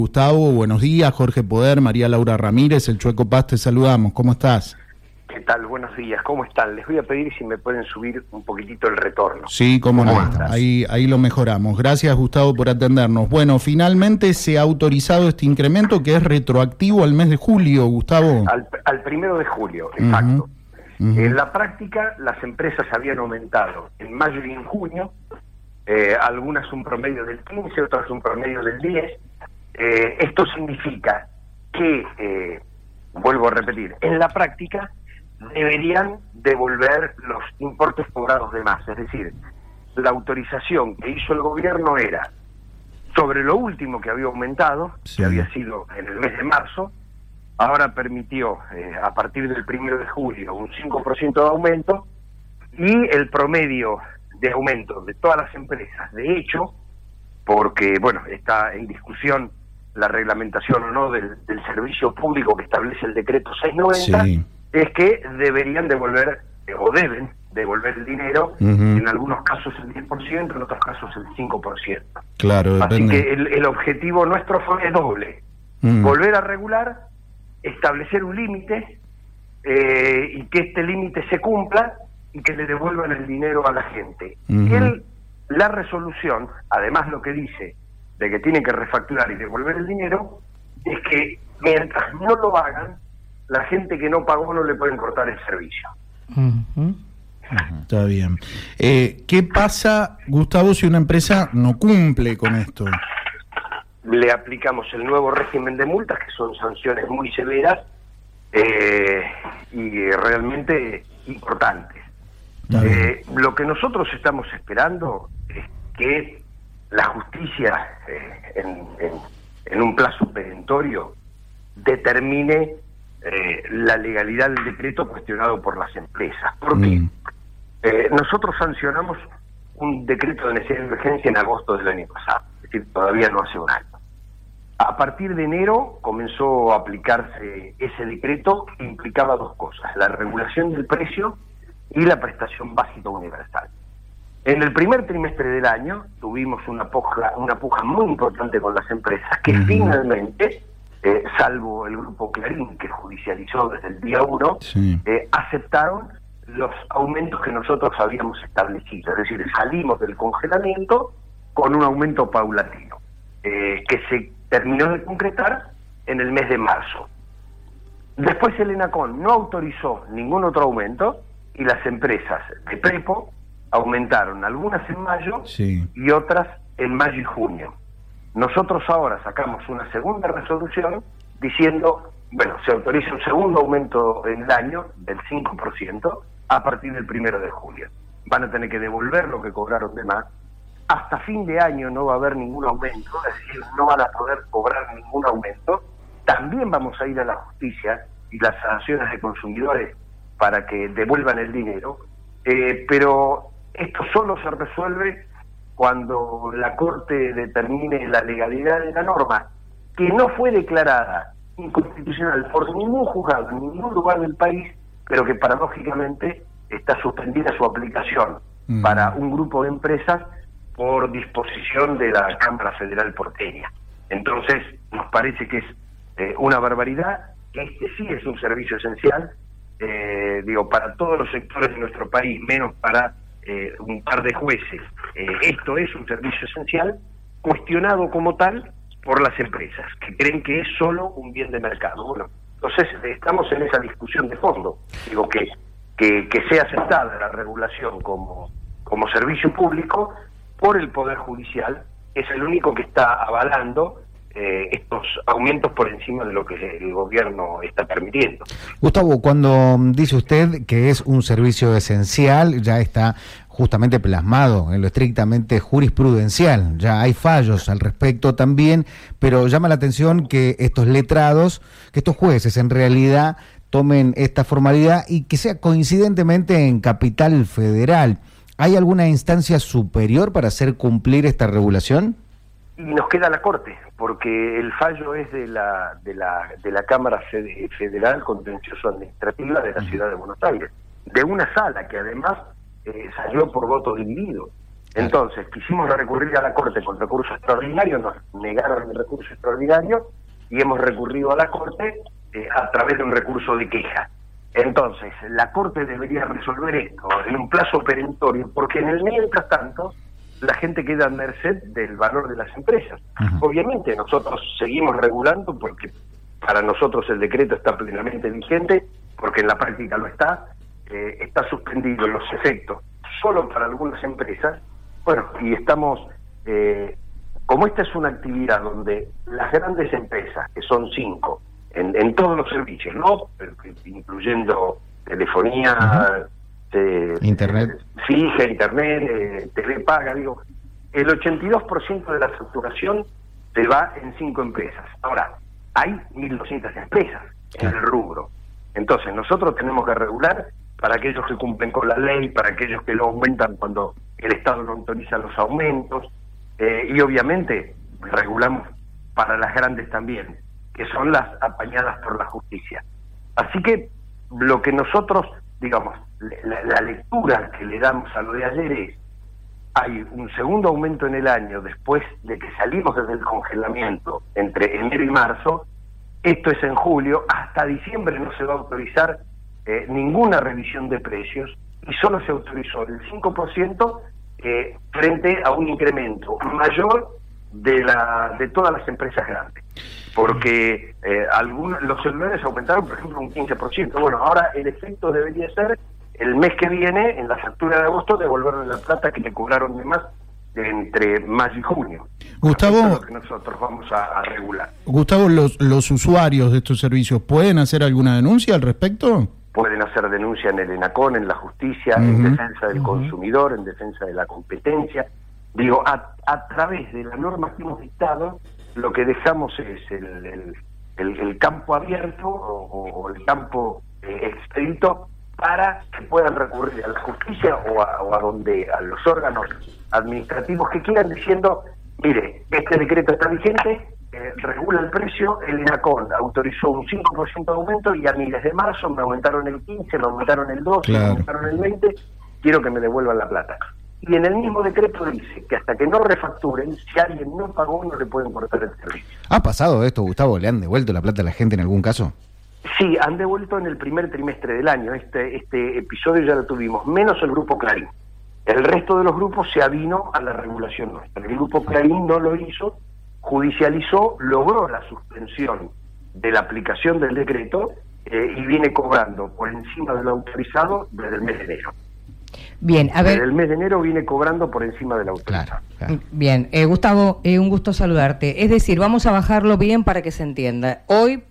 Gustavo, buenos días. Jorge Poder, María Laura Ramírez, el Chueco Paz, te saludamos. ¿Cómo estás? ¿Qué tal? Buenos días. ¿Cómo están? Les voy a pedir si me pueden subir un poquitito el retorno. Sí, cómo no. Ahí lo mejoramos. Gracias, Gustavo, por atendernos. Bueno, finalmente se ha autorizado este incremento que es retroactivo al mes de julio, Gustavo. Al 1 de julio, exacto. En la práctica, las empresas habían aumentado en mayo y en junio, algunas un promedio del 15, otras un promedio del 10. Esto significa que, vuelvo a repetir, en la práctica deberían devolver los importes cobrados de más. Es decir, la autorización que hizo el gobierno era sobre lo último que había aumentado, que había sido en el mes de marzo. Ahora permitió, a partir del 1 de julio, un 5% de aumento, y el promedio de aumento de todas las empresas. De hecho, porque, bueno, está en discusión la reglamentación o no del servicio público que establece el decreto 690, es que deberían devolver, o deben devolver el dinero, en algunos casos el 10%, en otros casos el 5%. Claro, depende. Así que el objetivo nuestro fue doble: volver a regular, establecer un límite, y que este límite se cumpla y que le devuelvan el dinero a la gente. La resolución, además, lo que dice de que tienen que refacturar y devolver el dinero, es que mientras no lo hagan, la gente que no pagó no le pueden cortar el servicio. Está bien. ¿Qué pasa, Gustavo, si una empresa no cumple con esto? Le aplicamos el nuevo régimen de multas, que son sanciones muy severas y realmente importantes. Lo que nosotros estamos esperando es que la justicia, en un plazo perentorio, determine la legalidad del decreto cuestionado por las empresas. ¿Por qué? Nosotros sancionamos un decreto de necesidad de emergencia en agosto del año pasado, es decir, todavía no hace un año. A partir de enero comenzó a aplicarse ese decreto, que implicaba dos cosas: la regulación del precio y la prestación básica universal. En el primer trimestre del año tuvimos una puja muy importante con las empresas que finalmente, salvo el grupo Clarín, que judicializó desde el día 1, aceptaron los aumentos que nosotros habíamos establecido. Es decir, salimos del congelamiento con un aumento paulatino, que se terminó de concretar en el mes de marzo. Después el ENACON no autorizó ningún otro aumento y las empresas de Prepo aumentaron, algunas en mayo y otras en mayo y junio. Nosotros ahora sacamos una segunda resolución diciendo, bueno, se autoriza un segundo aumento en el año del 5% a partir del 1 de julio. Van a tener que devolver lo que cobraron de más. Hasta fin de año no va a haber ningún aumento, es decir, no van a poder cobrar ningún aumento. También vamos a ir a la justicia y las sanciones de consumidores para que devuelvan el dinero, pero esto solo se resuelve cuando la Corte determine la legalidad de la norma, que no fue declarada inconstitucional por ningún juzgado en ningún lugar del país, pero que paradójicamente está suspendida su aplicación para un grupo de empresas por disposición de la Cámara Federal porteña. Entonces, nos parece que es una barbaridad, que este sí es un servicio esencial, para todos los sectores de nuestro país, menos para un par de jueces. Esto es un servicio esencial, cuestionado como tal por las empresas, que creen que es solo un bien de mercado. Bueno, entonces estamos en esa discusión de fondo. Digo que sea aceptada la regulación como servicio público por el Poder Judicial, es el único que está avalando estos aumentos por encima de lo que el gobierno está permitiendo. Gustavo, cuando dice usted que es un servicio esencial, ya está justamente plasmado en lo estrictamente jurisprudencial, ya hay fallos al respecto también, pero llama la atención que estos letrados, que estos jueces en realidad tomen esta formalidad y que sea coincidentemente en Capital Federal. ¿Hay alguna instancia superior para hacer cumplir esta regulación? Y nos queda la Corte, porque el fallo es de la Cámara Federal Contencioso Administrativa de la Ciudad de Buenos Aires, de una sala que además salió por voto dividido. Entonces, quisimos recurrir a la Corte con recurso extraordinario, nos negaron el recurso extraordinario y hemos recurrido a la Corte a través de un recurso de queja. Entonces, la Corte debería resolver esto en un plazo perentorio, porque en el mientras tanto la gente queda a merced del valor de las empresas. Obviamente nosotros seguimos regulando porque para nosotros el decreto está plenamente vigente, porque en la práctica lo está suspendido los efectos solo para algunas empresas. Bueno, y estamos, como esta es una actividad donde las grandes empresas, que son 5, en todos los servicios, ¿no? Incluyendo telefonía, internet fija, internet, TV paga, digo, el 82% de la facturación se va en 5 empresas. Ahora, hay 1.200 empresas en el rubro. Entonces, nosotros tenemos que regular para aquellos que cumplen con la ley, para aquellos que lo aumentan cuando el Estado no autoriza los aumentos, y obviamente regulamos para las grandes también, que son las apañadas por la justicia. Así que lo que nosotros, digamos, la lectura que le damos a lo de ayer es: hay un segundo aumento en el año después de que salimos desde el congelamiento entre enero y marzo. Esto es en julio, hasta diciembre no se va a autorizar ninguna revisión de precios, y solo se autorizó el 5% frente a un incremento mayor de todas las empresas grandes, porque los celulares aumentaron, por ejemplo, un 15%. Bueno, ahora el efecto debería ser el mes que viene, en la factura de agosto, devolverle la plata que le cobraron de más entre mayo y junio. Gustavo, eso es lo que nosotros vamos a regular. Gustavo, los usuarios de estos servicios, ¿pueden hacer alguna denuncia al respecto? Pueden hacer denuncia en el ENACON, en la justicia, en defensa del consumidor, en defensa de la competencia. Digo, a través de la norma que hemos dictado, lo que dejamos es el campo abierto o el campo expedito para que puedan recurrir a la justicia o a los órganos administrativos que quieran, diciendo: mire, este decreto está vigente, regula el precio, el ENACON autorizó un 5% de aumento y a mí desde marzo me aumentaron el 15%, me aumentaron el 12%, me aumentaron el 20%, quiero que me devuelvan la plata. Y en el mismo decreto dice que hasta que no refacturen, si alguien no pagó, no le pueden cortar el servicio. ¿Ha pasado esto, Gustavo? ¿Le han devuelto la plata a la gente en algún caso? Sí, han devuelto en el primer trimestre del año. Este episodio ya lo tuvimos, menos el Grupo Clarín. El resto de los grupos se avino a la regulación nuestra. El Grupo Clarín no lo hizo, judicializó, logró la suspensión de la aplicación del decreto y viene cobrando por encima de lo autorizado desde el mes de enero. Bien, a ver. Desde el mes de enero viene cobrando por encima de la autorizado. Claro. Bien, Gustavo, un gusto saludarte. Es decir, vamos a bajarlo bien para que se entienda. Hoy,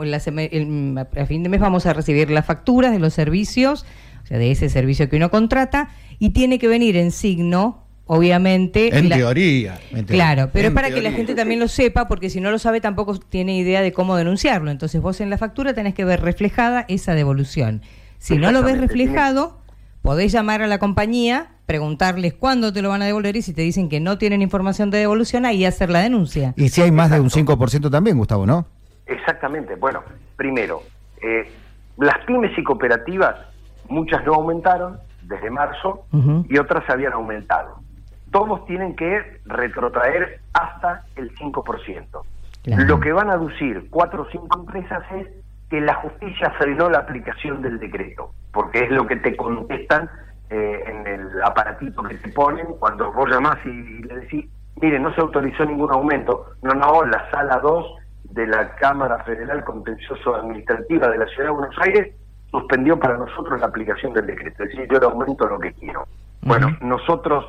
a fin de mes, vamos a recibir las facturas de los servicios, o sea, de ese servicio que uno contrata, y tiene que venir en signo, obviamente. En teoría. Claro, pero es para que la gente también lo sepa, porque si no lo sabe tampoco tiene idea de cómo denunciarlo. Entonces vos en la factura tenés que ver reflejada esa devolución. Si no lo ves reflejado, podés llamar a la compañía, preguntarles cuándo te lo van a devolver, y si te dicen que no tienen información de devolución, ahí hacer la denuncia. Y si hay más de un 5% también, Gustavo, ¿no? Exactamente. Bueno, primero, las pymes y cooperativas, muchas no aumentaron desde marzo y otras habían aumentado. Todos tienen que retrotraer hasta el 5%. Claro. Lo que van a aducir 4 o 5 empresas es que la justicia frenó la aplicación del decreto, porque es lo que te contestan en el aparatito que te ponen cuando vos llamás y le decís: mire, no se autorizó ningún aumento. No, la sala 2 de la Cámara Federal Contencioso Administrativa de la Ciudad de Buenos Aires suspendió para nosotros la aplicación del decreto, es decir, yo le aumento lo que quiero. Bueno, nosotros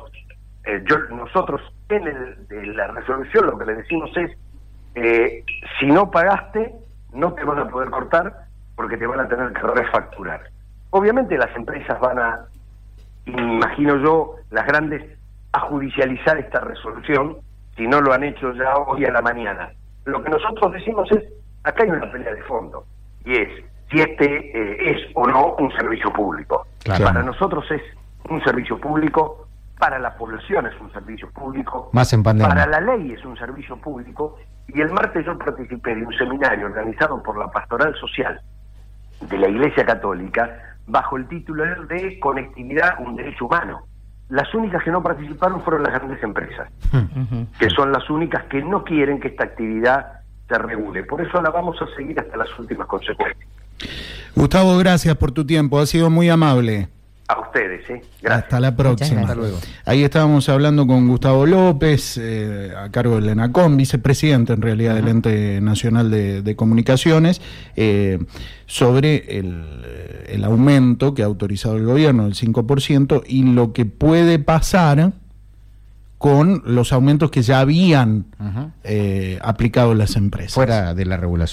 en la resolución lo que le decimos es: si no pagaste, no te van a poder cortar porque te van a tener que refacturar. Obviamente las empresas van a, imagino yo, las grandes, a judicializar esta resolución, si no lo han hecho ya hoy a la mañana. Lo que nosotros decimos es: acá hay una pelea de fondo, y es si este es o no un servicio público. Claro. Para nosotros es un servicio público, para la población es un servicio público, más en pandemia. Para la ley es un servicio público. Y el martes yo participé de un seminario organizado por la Pastoral Social de la Iglesia Católica bajo el título de Conectividad, un derecho humano. las únicas que no participaron fueron las grandes empresas, que son las únicas que no quieren que esta actividad se regule. Por eso la vamos a seguir hasta las últimas consecuencias. Gustavo, gracias por tu tiempo, ha sido muy amable. A ustedes, gracias. Hasta la próxima. Hasta luego. Ahí estábamos hablando con Gustavo López, a cargo del ENACOM, vicepresidente en realidad del Ente Nacional de Comunicaciones, sobre el aumento que ha autorizado el gobierno del 5% y lo que puede pasar con los aumentos que ya habían aplicado las empresas. Fuera de la regulación.